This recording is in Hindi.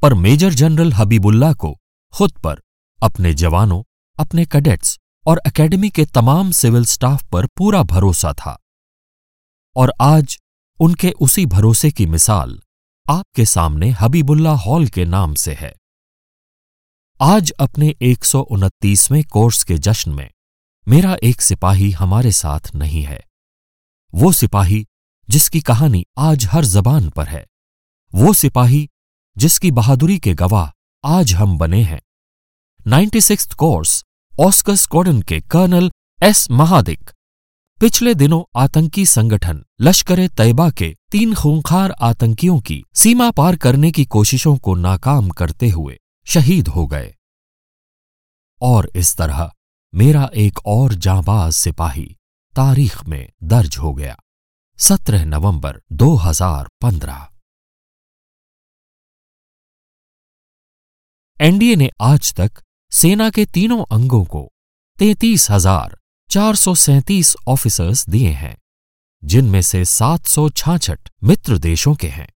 पर मेजर जनरल हबीबुल्लाह को खुद पर, अपने जवानों, अपने कैडेट्स और एकेडमी के तमाम सिविल स्टाफ पर पूरा भरोसा था। और आज उनके उसी भरोसे की मिसाल आपके सामने हबीबुल्लाह हॉल के नाम से है। आज अपने 129वें कोर्स के जश्न में मेरा एक सिपाही हमारे साथ नहीं है। वो सिपाही जिसकी कहानी आज हर जबान पर है, वो सिपाही जिसकी बहादुरी के गवाह आज हम बने हैं। 96th कोर्स ऑस्कर स्क्वाड्रन के कर्नल एस महादिक पिछले दिनों आतंकी संगठन लश्कर-ए-तैयबा के 3 खूंखार आतंकियों की सीमा पार करने की कोशिशों को नाकाम करते हुए शहीद हो गए। और इस तरह मेरा एक और जांबाज सिपाही तारीख में दर्ज हो गया। 17 नवंबर 2015। एनडीए ने आज तक सेना के तीनों अंगों को 33,437 ऑफिसर्स दिए हैं, जिनमें से 766 मित्र देशों के हैं।